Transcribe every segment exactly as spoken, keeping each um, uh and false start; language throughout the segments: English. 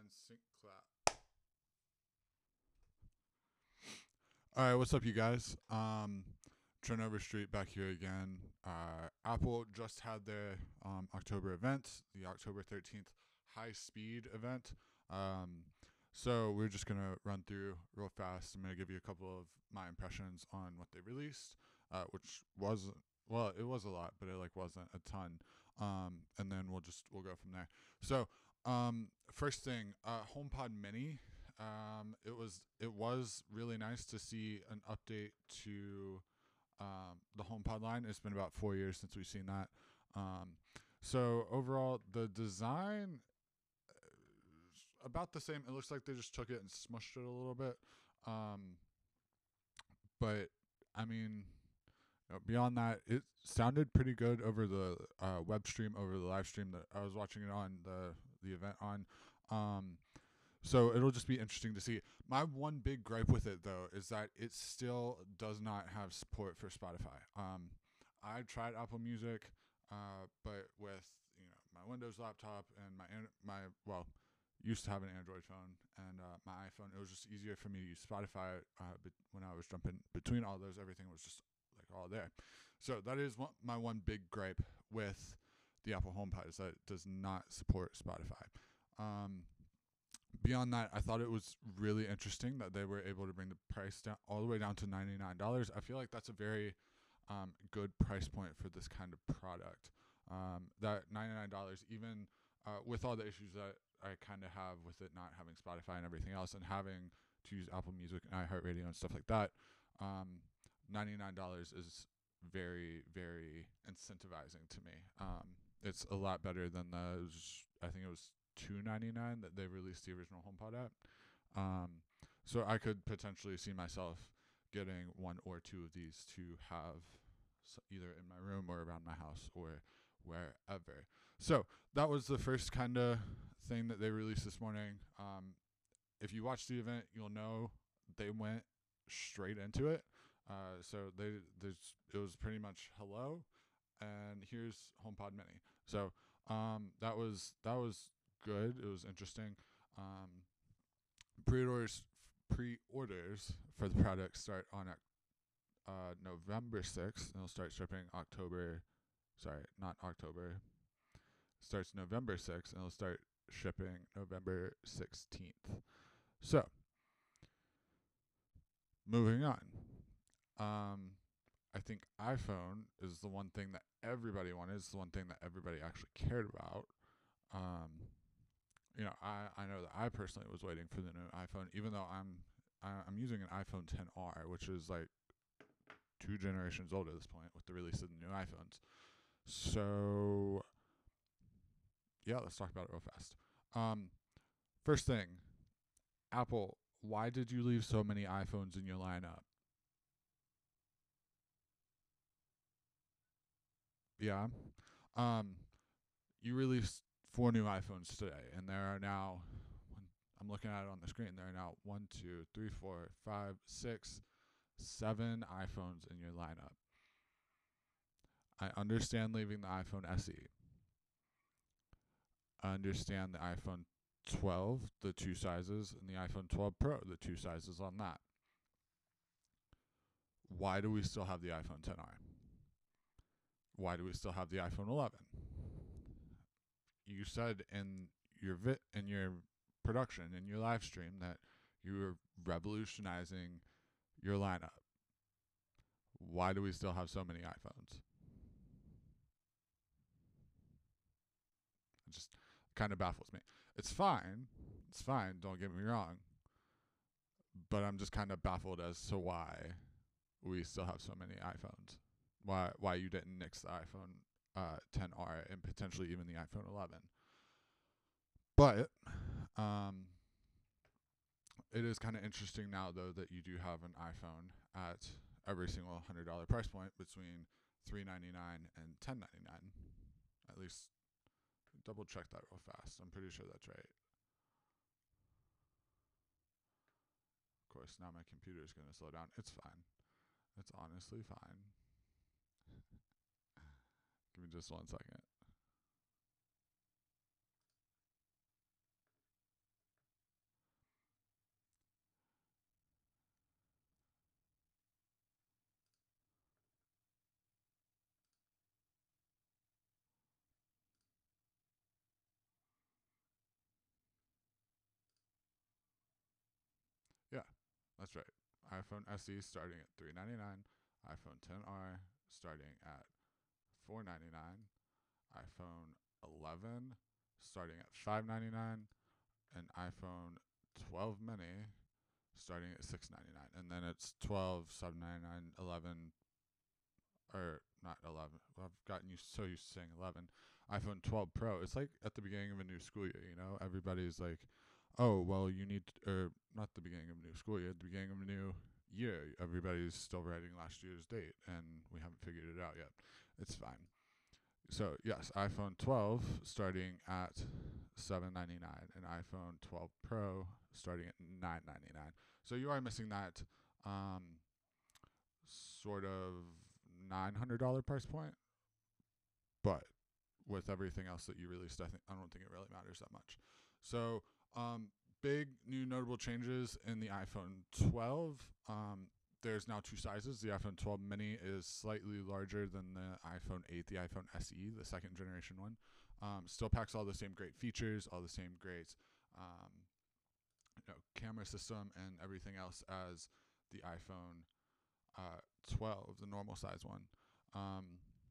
and sync clap. All right, what's up, you guys? Um, Turnover Street back here again. Uh, Apple just had their um, October event, the October thirteenth high speed event. Um, so we're just gonna run through real fast. I'm gonna give you a couple of my impressions on what they released, uh, which was well, it was a lot, but it like wasn't a ton. Um, and then we'll just we'll go from there. So um, first thing, uh, HomePod Mini. Um, it was it was really nice to see an update to um, the HomePod line. It's been about four years since we've seen that. Um, so overall, the design is about the same. It looks like they just took it and smushed it a little bit. Um, but I mean, you know, beyond that, it sounded pretty good over the uh, web stream, over the live stream that I was watching it on the the event on. Um, So it'll just be interesting to see. My one big gripe with it, though, is that it still does not have support for Spotify. Um, I tried Apple Music, uh, but with you know my Windows laptop and my my well, used to have an Android phone and uh, my iPhone, it was just easier for me to use Spotify. Uh, but when I was jumping between all those, everything was just like all there. So that is one, my one big gripe with the Apple HomePod is that it does not support Spotify. Um, Beyond that, I thought it was really interesting that they were able to bring the price down all the way down to ninety-nine dollars. I feel like that's a very um, good price point for this kind of product. Um, that ninety-nine dollars, even uh, with all the issues that I kind of have with it not having Spotify and everything else, and having to use Apple Music and iHeartRadio and stuff like that, um, ninety-nine dollars is very, very incentivizing to me. Um, it's a lot better than the, I think it was two ninety-nine that they released the original HomePod at. Um, so I could potentially see myself getting one or two of these to have either in my room or around my house or wherever. So that was the first kind of thing that they released this morning. Um, if you watched the event, you'll know they went straight into it. Uh, so they there's it was pretty much hello, and here's HomePod Mini. So um, that was that was good. It was interesting. Um, pre-orders pre-orders for the product start on uh, November sixth, and they'll start shipping October. Sorry, not October. Starts November sixth, and they'll start shipping November sixteenth. So, moving on. Um, I think iPhone is the one thing that everybody wanted. It's the one thing that everybody actually cared about. Um, you know, I, I know that I personally was waiting for the new iPhone, even though I'm I, I'm using an iPhone ten R, which is like two generations old at this point with the release of the new iPhones. So yeah, let's talk about it real fast. Um, first thing, Apple, why did you leave so many iPhones in your lineup? Yeah. Um, you released four new iPhones today, and there are now, I'm looking at it on the screen, there are now one, two, three, four, five, six, seven iPhones in your lineup. I understand leaving the iPhone S E. I understand the iPhone twelve, the two sizes, and the iPhone twelve Pro, the two sizes on that. Why do we still have the iPhone ten R? Why do we still have the iPhone eleven? You said in your vi- in your production, in your live stream, that you were revolutionizing your lineup. Why do we still have so many iPhones? It just kind of baffles me. It's fine. It's fine. Don't get me wrong. But I'm just kind of baffled as to why we still have so many iPhones. Why why you didn't nix the iPhone uh, ten R and potentially even the iPhone eleven. But um, it is kind of interesting now, though, that you do have an iPhone at every single one hundred dollars price point between three ninety-nine and ten ninety-nine. At least double check that real fast. I'm pretty sure that's right. Of course, now my computer is going to slow down. It's fine. It's honestly fine. Give me just one second. That's right. iPhone S E starting at three ninety-nine, iPhone ten R starting at four ninety-nine, iPhone eleven starting at five ninety-nine, and iPhone twelve mini starting at six ninety-nine. And then it's twelve, seven ninety-nine, eleven, or not eleven. I've gotten used so used to saying eleven. iPhone twelve Pro. It's like at the beginning of a new school year, you know? Everybody's like, "Oh, well, you need to, or not the beginning of a new school year, at the beginning of a new year. Everybody's still writing last year's date and we haven't figured it out yet. It's fine." So, yes, iPhone twelve starting at seven ninety-nine and iPhone twelve Pro starting at nine ninety-nine. So you are missing that um sort of nine hundred dollars price point, but with everything else that you released, I think I don't think it really matters that much. So, um, big new notable changes in the iPhone twelve. Um, there's now two sizes. The iPhone twelve mini is slightly larger than the iPhone eight, the iPhone S E, the second generation one. Um, still packs all the same great features, all the same great um, you know, camera system and everything else as the iPhone uh, twelve, the normal size one. Um,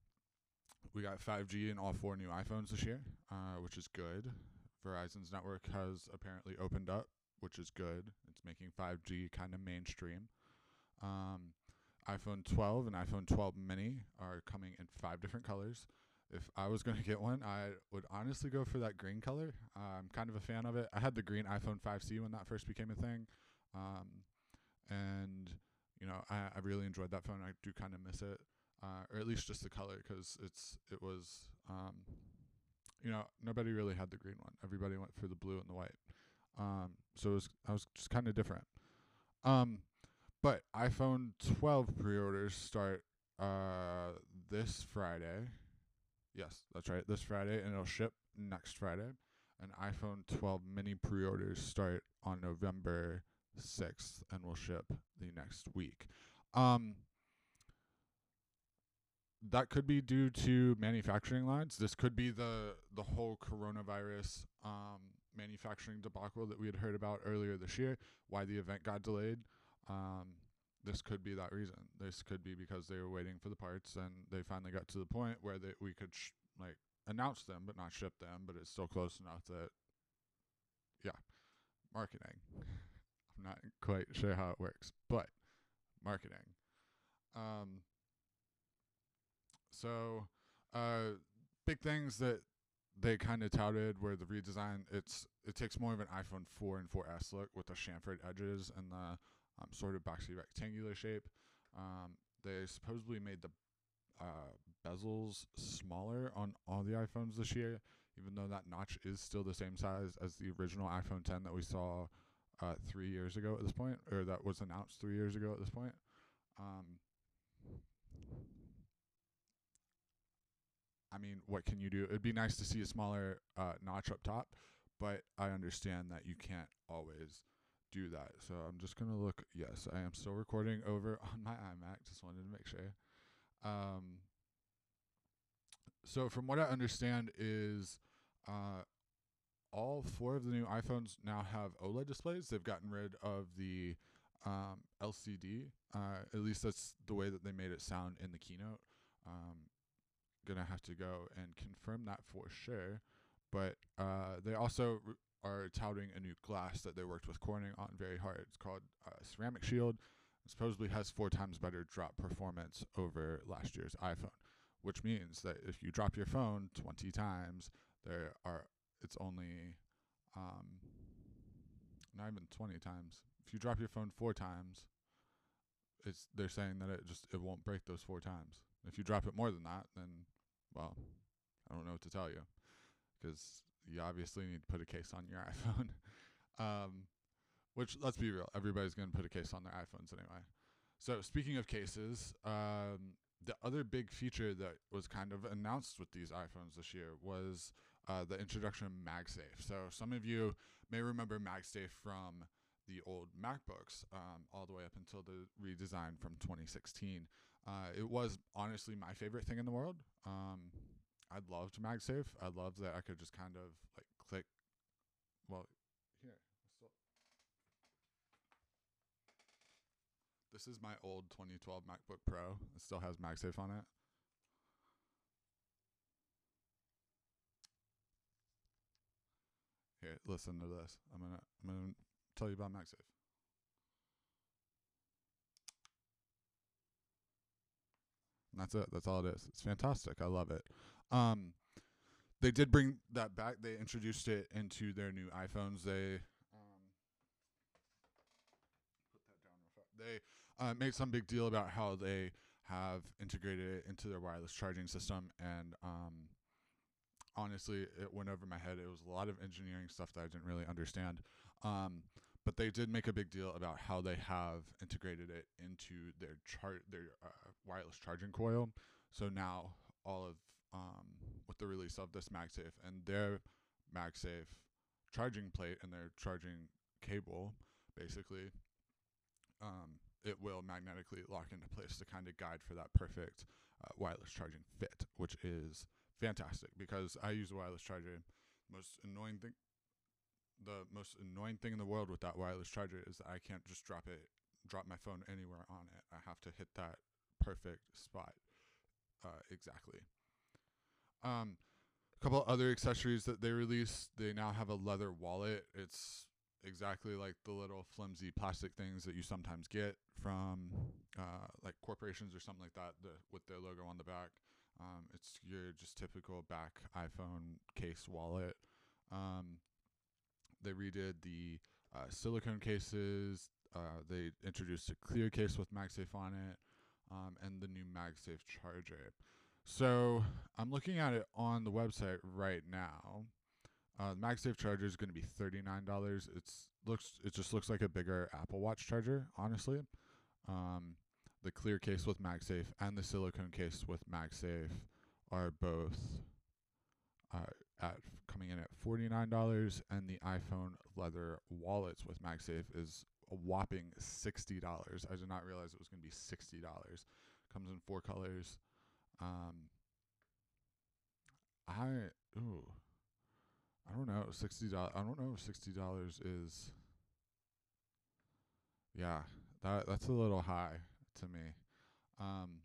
we got five G in all four new iPhones this year, uh, which is good. Verizon's network has apparently opened up, which is good. It's making five G kind of mainstream. Um, iPhone twelve and iPhone twelve mini are coming in five different colors. If I was going to get one, I would honestly go for that green color. Uh, I'm kind of a fan of it. I had the green iPhone five C when that first became a thing. Um, and, you know, I, I really enjoyed that phone. I do kind of miss it. Uh, or at least just the color, because it's it was um, you know, nobody really had the green one. Everybody went for the blue and the white. Um, so it was I was just kind of different. Um, but iPhone twelve pre-orders start uh, this Friday. Yes, that's right, this Friday, and it'll ship next Friday. And iPhone twelve mini pre-orders start on November sixth and will ship the next week. Um, that could be due to manufacturing lines. This could be the the whole coronavirus um, manufacturing debacle that we had heard about earlier this year. Why the event got delayed. Um, this could be that reason. This could be because they were waiting for the parts and they finally got to the point where they, we could sh- like announce them but not ship them. But it's still close enough that yeah, marketing. I'm not quite sure how it works, but marketing. Um, So, uh, big things that they kind of touted were the redesign. It's it takes more of an iPhone four and four S look with the chamfered edges and the um, sort of boxy rectangular shape. Um, they supposedly made the uh, bezels smaller on all the iPhones this year, even though that notch is still the same size as the original iPhone ten that we saw uh, three years ago at this point, or that was announced three years ago at this point. Um, I mean, what can you do? It'd be nice to see a smaller uh, notch up top, but I understand that you can't always do that. So I'm just going to look. Yes, I am still recording over on my iMac. Just wanted to make sure. Um, so from what I understand is uh, all four of the new iPhones now have OLED displays. They've gotten rid of the um, L C D. Uh, at least that's the way that they made it sound in the keynote. Um, gonna have to go and confirm that for sure. But uh, they also r- are touting a new glass that they worked with Corning on very hard. It's called uh, Ceramic Shield. It supposedly has four times better drop performance over last year's iPhone, which means that if you drop your phone twenty times, there are it's only um, not even twenty times. If you drop your phone four times, it's they're saying that it just it won't break those four times. If you drop it more than that, then well, I don't know what to tell you, because you obviously need to put a case on your iPhone. um, which, let's be real, everybody's going to put a case on their iPhones anyway. So speaking of cases, um, the other big feature that was kind of announced with these iPhones this year was uh, the introduction of MagSafe. So some of you may remember MagSafe from the old MacBooks, um, all the way up until the redesign from twenty sixteen. Uh, it was honestly my favorite thing in the world. Um, I loved MagSafe. I loved that I could just kind of like click. Well, here, so This is my old twenty twelve MacBook Pro. It still has MagSafe on it. Here, listen to this. I'm gonna I'm gonna tell you about MagSafe. And that's it. That's all it is. It's fantastic. I love it. Um, they did bring that back. They introduced it into their new iPhones. They um, put that down real fast. They uh, made some big deal about how they have integrated it into their wireless charging system, and um, honestly, it went over my head. It was a lot of engineering stuff that I didn't really understand. Um, but they did make a big deal about how they have integrated it into their chart, their uh, wireless charging coil. So now all of um, with the release of this MagSafe and their MagSafe charging plate and their charging cable, basically, um, it will magnetically lock into place to kind of guide for that perfect uh, wireless charging fit, which is fantastic because I use a wireless charger. Most annoying thing, the most annoying thing in the world with that wireless charger is that I can't just drop it, drop my phone anywhere on it. I have to hit that perfect spot uh, exactly. Um, a couple other accessories that they released. They now have a leather wallet. It's exactly like the little flimsy plastic things that you sometimes get from uh, like corporations or something like that, the, with their logo on the back. Um, it's your just typical back iPhone case wallet. Um, they redid the uh, silicone cases. Uh, they introduced a clear case with MagSafe on it, um, and the new MagSafe charger. So I'm looking at it on the website right now. Uh, the MagSafe charger is going to be thirty-nine dollars. It's looks it just looks like a bigger Apple Watch charger, honestly. Um, the clear case with MagSafe and the silicone case with MagSafe are both uh, at coming in at forty-nine dollars, and the iPhone leather wallets with MagSafe is a whopping sixty dollars. I did not realize it was going to be sixty dollars. Comes in four colors. Um, I ooh, I don't know sixty dollars. I don't know if sixty dollars is. Yeah, that that's a little high to me. Um,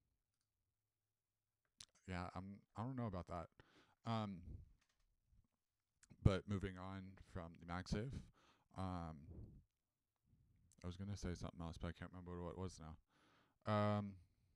yeah, I'm. I don't know about that. Um, but moving on from the MagSafe, um, I was gonna say something else, but I can't remember what it was now. Um,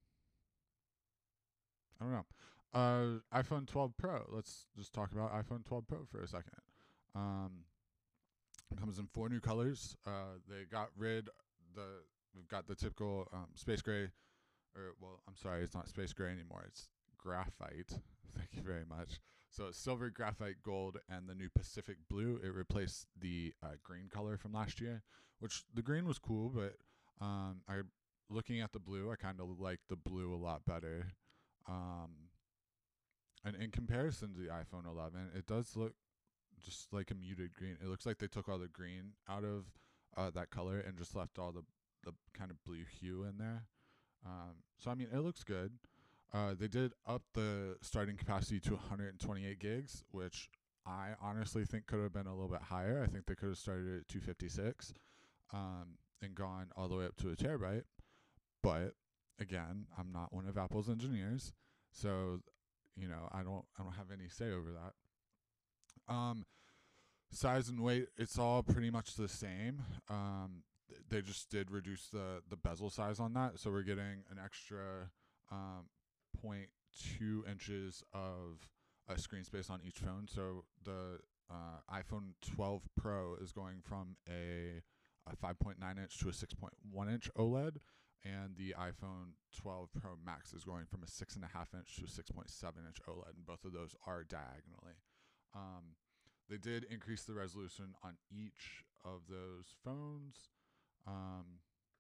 I don't know. Uh, iPhone twelve Pro. Let's just talk about iPhone twelve Pro for a second. Um, it comes in four new colors. Uh, they got rid the we've got the typical um, space gray, or well, I'm sorry, it's not space gray anymore. It's graphite. Thank you very much. So it's silver, graphite, gold, and the new Pacific blue. It replaced the uh, green color from last year, which the green was cool, but um, I looking at the blue, I kind of like the blue a lot better. Um, and in comparison to the iPhone eleven, it does look just like a muted green. It looks like they took all the green out of uh, that color and just left all the the kind of blue hue in there. Um, so I mean, it looks good. Uh, they did up the starting capacity to one hundred twenty-eight gigs, which I honestly think could have been a little bit higher. I think they could have started at two fifty-six um, and gone all the way up to a terabyte. But again, I'm not one of Apple's engineers, so you know I don't I don't have any say over that. Um, size and weight, it's all pretty much the same. Um, th- they just did reduce the the bezel size on that, so we're getting an extra um, zero point two inches of uh, screen space on each phone. So the uh, iPhone twelve Pro is going from a, a five point nine inch to a six point one inch OLED, and the iPhone twelve Pro Max is going from a six point five inch to a six point seven inch OLED, and both of those are diagonally. Um, they did increase the resolution on each of those phones. Um,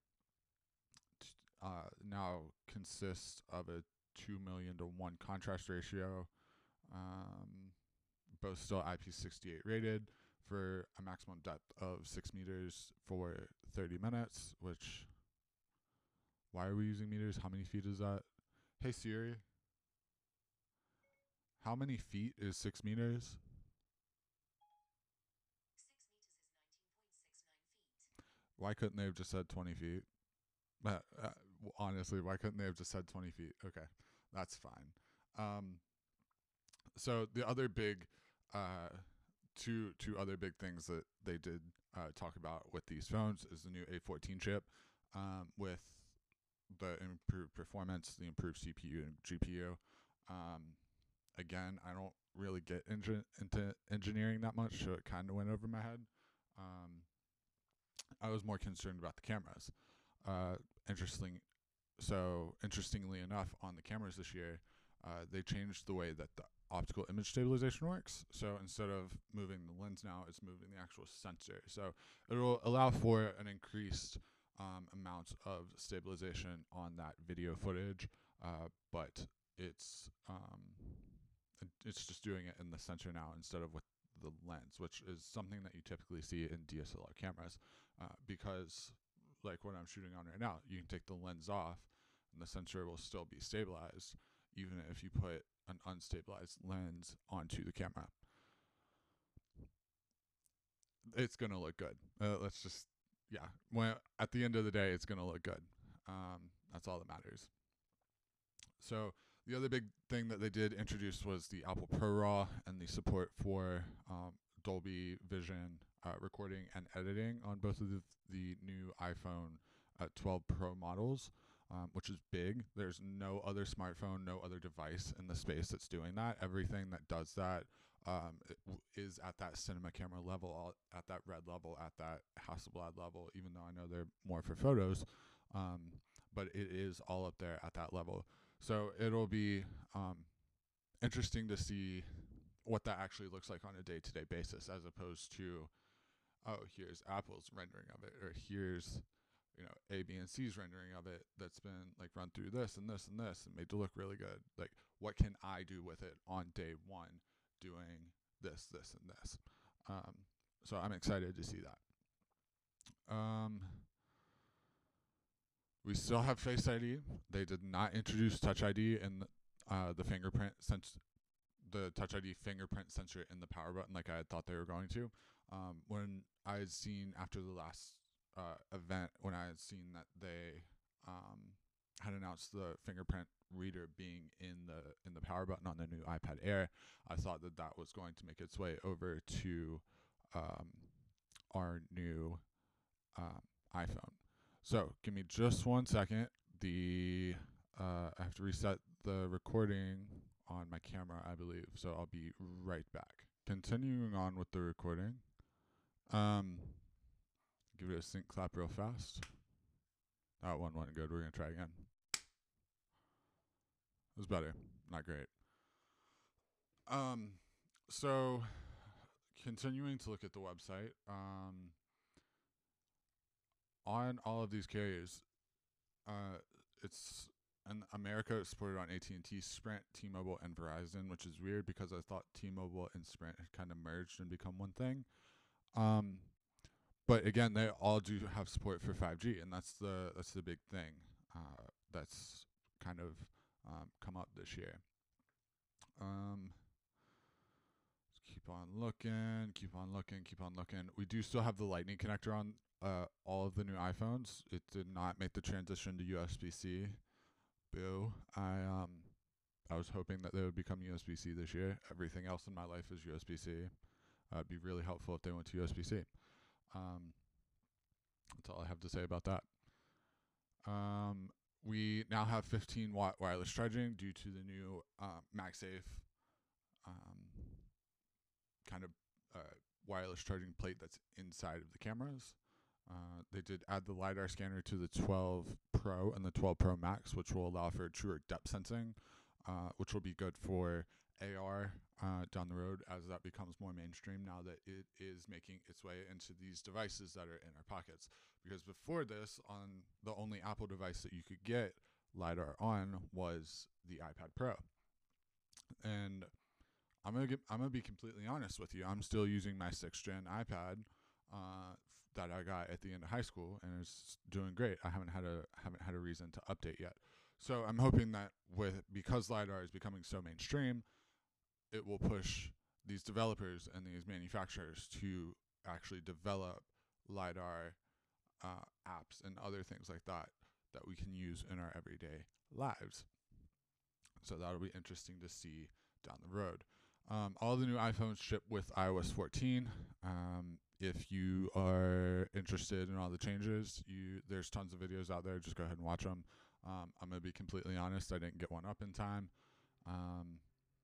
t- uh, now consists of a two million to one contrast ratio. Um, both still I P sixty-eight rated for a maximum depth of six meters for thirty minutes, which, why are we using meters? How many feet is that? Hey Siri, how many feet is six meters? Why couldn't they have just said twenty feet? But uh, honestly, why couldn't they have just said twenty feet? Okay, that's fine. Um, so the other big, uh, two two other big things that they did uh, talk about with these phones is the new A fourteen chip, um, with the improved performance, the improved C P U and G P U. Um, again, I don't really get into into engineering that much, so it kind of went over my head. Um, I was more concerned about the cameras. Uh, interesting. So interestingly enough, on the cameras this year, uh, they changed the way that the optical image stabilization works. So instead of moving the lens now, it's moving the actual sensor. So it will allow for an increased um, amount of stabilization on that video footage, uh, but it's um, it's just doing it in the sensor now instead of with the lens, which is something that you typically see in D S L R cameras, uh, because like what I'm shooting on right now, you can take the lens off and the sensor will still be stabilized even if you put an unstabilized lens onto the camera. It's going to look good. Uh, let's just, yeah. When, at the end of the day, it's going to look good. Um, that's all that matters. So the other big thing that they did introduce was the Apple ProRAW and the support for um, Dolby Vision uh, recording and editing on both of the, the new iPhone uh, twelve Pro models, um, which is big. There's no other smartphone, no other device in the space that's doing that. Everything that does that um, is at that cinema camera level, at that red level, at that Hasselblad level, even though I know they're more for photos. Um, but it is all up there at that level. So it'll be um, interesting to see what that actually looks like on a day-to-day basis, as opposed to, oh, here's Apple's rendering of it, or here's, you know, A, B, and C's rendering of it that's been like run through this and this and this and made to look really good. Like, what can I do with it on day one, doing this, this, and this? Um, so I'm excited to see that. Um, We still have Face I D. They did not introduce Touch I D in the, uh, the fingerprint sense, the Touch I D fingerprint sensor in the power button like I had thought they were going to. Um, when I had seen after the last uh, event, when I had seen that they um, had announced the fingerprint reader being in the in the power button on the new iPad Air, I thought that that was going to make its way over to um, our new um, iPhone. So give me just one second. The uh, I have to reset the recording on my camera, I believe. So I'll be right back. Continuing on with the recording. Um, give it a sync clap real fast. That one wasn't good. We're gonna try again. It was better. Not great. Um, so continuing to look at the website. Um, on all of these carriers, uh, it's in America it's supported on A T and T, Sprint, T-Mobile, and Verizon, which is weird because I thought T-Mobile and Sprint had kind of merged and become one thing. Um, but again, they all do have support for five G, and that's the that's the big thing uh, that's kind of um, come up this year. Um, keep on looking, keep on looking, keep on looking. We do still have the Lightning connector on uh, all of the new iPhones. It did not make the transition to U S B C. Boo. I um I was hoping that they would become U S B C this year. Everything else in my life is U S B C. Uh, it'd be really helpful if they went to U S B C. Um, that's all I have to say about that. Um, we now have fifteen watt wireless charging due to the new uh, MagSafe um, kind of uh, wireless charging plate that's inside of the cameras. Uh, they did add the LiDAR scanner to the twelve Pro and the twelve Pro Max, which will allow for truer depth sensing, uh, which will be good for A R uh, down the road as that becomes more mainstream now that it is making its way into these devices that are in our pockets. Because before this, on the only Apple device that you could get LiDAR on was the iPad Pro. And I'm gonna get, I'm gonna be completely honest with you. I'm still using my sixth gen iPad uh, that I got at the end of high school, and it's doing great. I haven't had a haven't had a reason to update yet. So I'm hoping that with because LiDAR is becoming so mainstream, it will push these developers and these manufacturers to actually develop LiDAR uh, apps and other things like that that we can use in our everyday lives. So that'll be interesting to see down the road. Um, all the new iPhones ship with i O S fourteen. Um, if you are interested in all the changes, you there's tons of videos out there. Just go ahead and watch them. Um, I'm going to be completely honest. I didn't get one up in time. Um,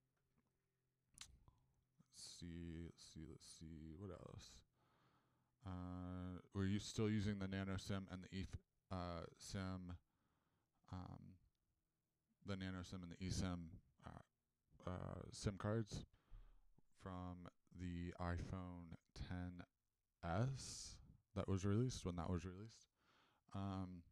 let's see, let's see, let's see. What else? Uh, were you still using the Nano SIM and the e uh, SIM, um, the Nano SIM and the eSIM uh, uh, SIM cards from the iPhone ten S that was released when that was released? Um,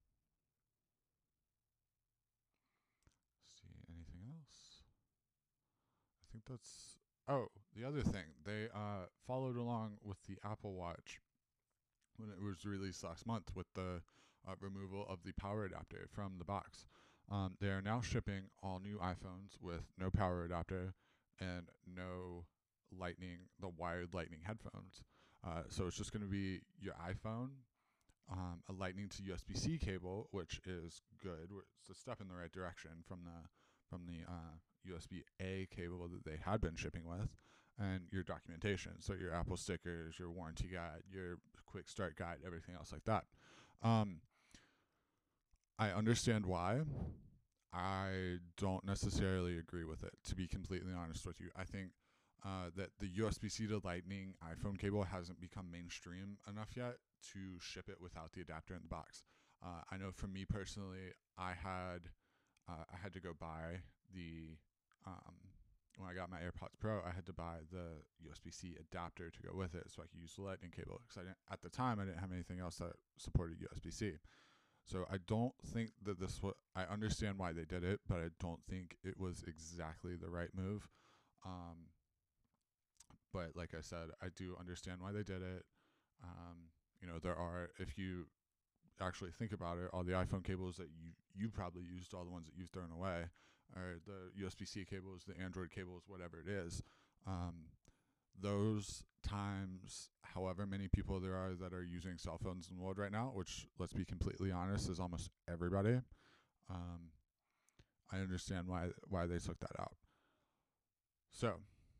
let's see, anything else? I think that's. Oh, the other thing, they uh, followed along with the Apple Watch when it was released last month with the uh, removal of the power adapter from the box. Um, they are now shipping all new iPhones with no power adapter and no lightning, the wired lightning headphones. Uh, so it's just going to be your iPhone, um, a lightning to U S B C cable, which is good. It's a step in the right direction from the from the uh, U S B A cable that they had been shipping with, and your documentation. So your Apple stickers, your warranty guide, your quick start guide, everything else like that. Um, I understand why. I don't necessarily agree with it, to be completely honest with you. I think uh, that the U S B C to Lightning iPhone cable hasn't become mainstream enough yet to ship it without the adapter in the box. Uh, I know for me personally, I had uh, I had to go buy the um, when I got my AirPods Pro, I had to buy the U S B C adapter to go with it so I could use the Lightning cable, because I didn't, at the time I didn't have anything else that supported U S B C. So I don't think that this was, I understand why they did it, but I don't think it was exactly the right move. Um, but like I said, I do understand why they did it. Um, you know, there are, if you actually think about it, all the iPhone cables that you, you probably used, all the ones that you've thrown away, are the U S B C cables, the Android cables, whatever it is. Um, those times, however many people there are that are using cell phones in the world right now, which, let's be completely honest, is almost everybody, um, I understand why why they took that out. So,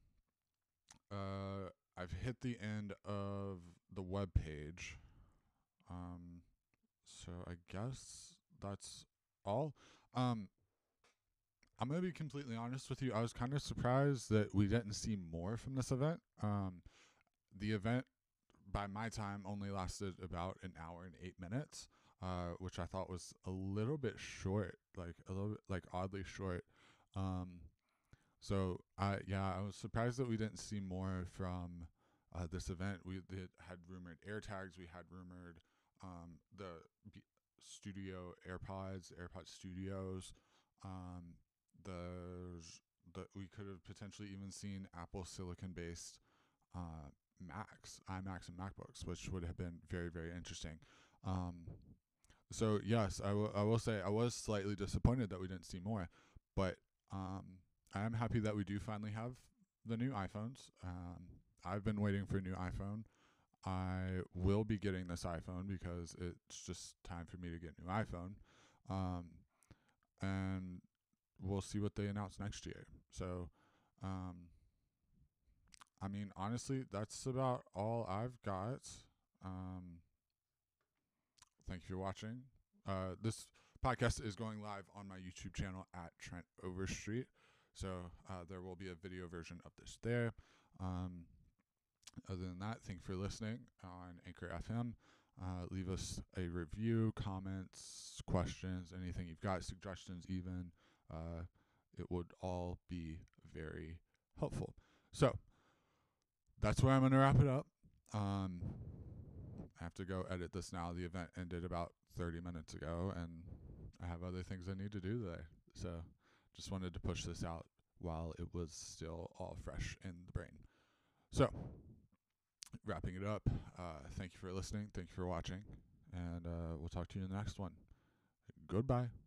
uh, I've hit the end of the web page. Um, so I guess that's all. Um, I'm going to be completely honest with you. I was kind of surprised that we didn't see more from this event. Um, the event, by my time, only lasted about an hour and eight minutes, uh, which I thought was a little bit short, like a little bit, like oddly short. Um, so I, yeah, I was surprised that we didn't see more from uh, this event. We did, had rumored AirTags. We had rumored um, the B- Studio AirPods, AirPods Studios. Um, the the we could have potentially even seen Apple silicon-based uh, Macs, iMacs, and MacBooks, which would have been very, very interesting. Um, so yes, I, w- I will say I was slightly disappointed that we didn't see more, but um, I am happy that we do finally have the new iPhones. Um, I've been waiting for a new iPhone. I will be getting this iPhone because it's just time for me to get a new iPhone. Um, and we'll see what they announce next year. So, um, I mean, honestly, that's about all I've got. Um, thank you for watching. Uh, this podcast is going live on my YouTube channel at Trent Overstreet. So uh, there will be a video version of this there. Um, other than that, thank you for listening on Anchor F M. Uh, leave us a review, comments, questions, anything you've got, suggestions even. Uh, it would all be very helpful. So that's where I'm going to wrap it up. Um, I have to go edit this now. The event ended about thirty minutes ago, and I have other things I need to do today. So just wanted to push this out while it was still all fresh in the brain. So wrapping it up, uh, thank you for listening. Thank you for watching. And uh, we'll talk to you in the next one. Goodbye.